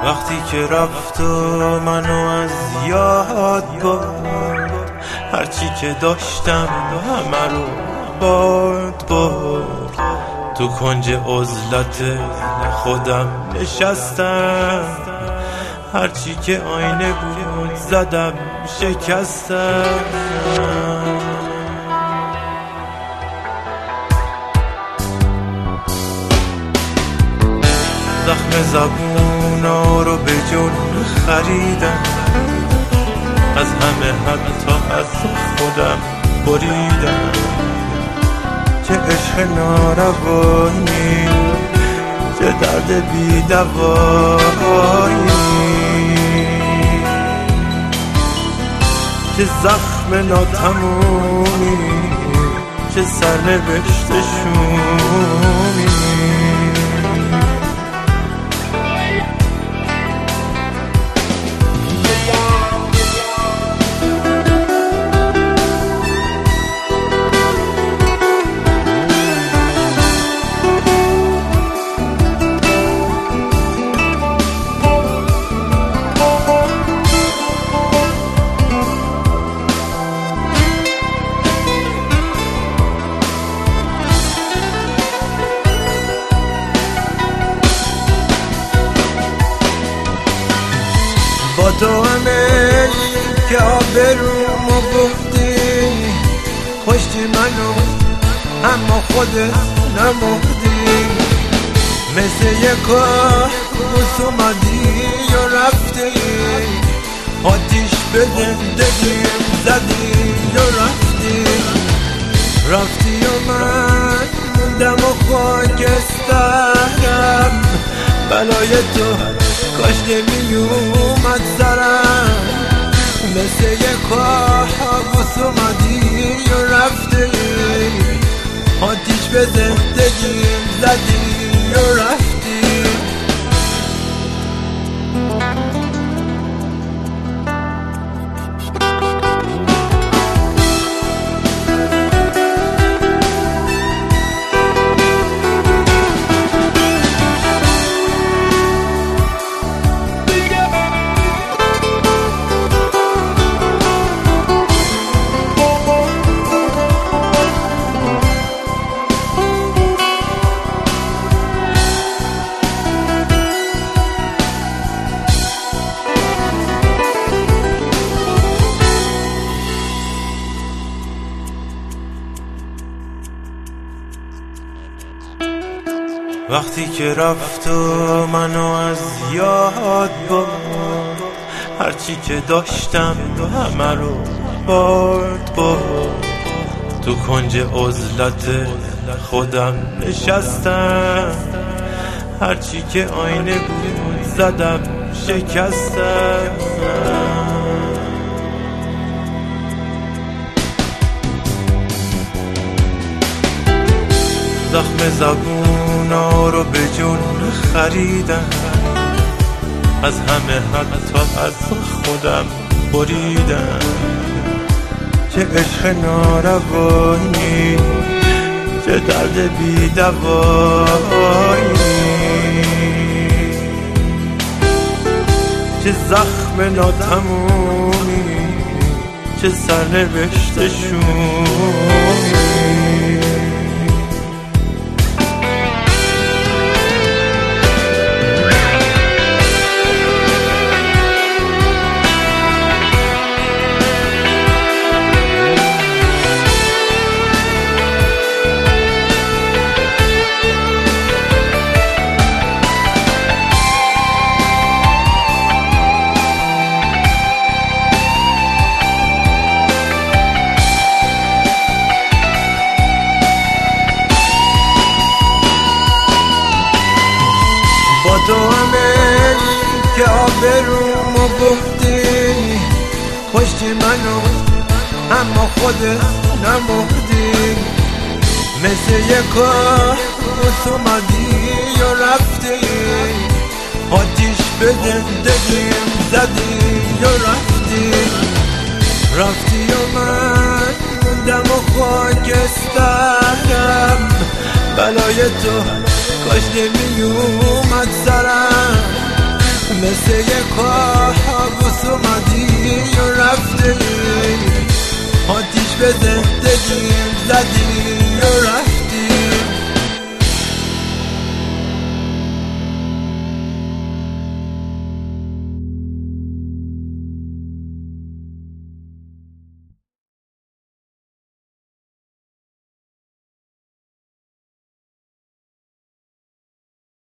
وقتی که رفت و منو از یاد برد، هرچی که داشتم همه رو برد. تو کنج عزلت خودم نشستم، هرچی که آینه بود زدم شکستم. زخم زبونا رو به جون خریدم، از همه حتی از خودم بریدم. چه عشق ناروایی، چه درد بی دوایی، چه زخم ناتمومی، چه سرنوشت شومی. با تو همه که آبرومو بردی، کشتی منو اما خودت نمردی. مثل یک کابوس اومدی و رفتی، آتیش به زندگیم زدی و رفتی و من موندم و خاکسترم. بلای تو کاش نمی اومد سرم، مثل یک کابوس اومدی و رفتی، آتیش به زندگیم زدی و رفتی. وقتی که رفت و منو از یاد برد، هرچی که داشتم همه رو برد. تو کنج عزلت خودم نشستم، هرچی که آینه بود زدم شکستم. زخم زبونا رو به جون خریدم، از همه حتی از خودم بریدم. چه عشق ناروایی، چه درد بی دوایی، چه زخم ناتمومی، چه سرنوشت شومی. با تو همه که آبرومو بردی، کشتی منو اما خودت نمردی. مثل یک کابوس اومدی و رفتی، آتیش به زندگیم زدی و رفتی و من موندم و خاکسترم. بلای تو کاش نمی اومد سرم، مثل یه کابوس اومدی و رفتی، آتیش به زندگیم زدی و رفتی.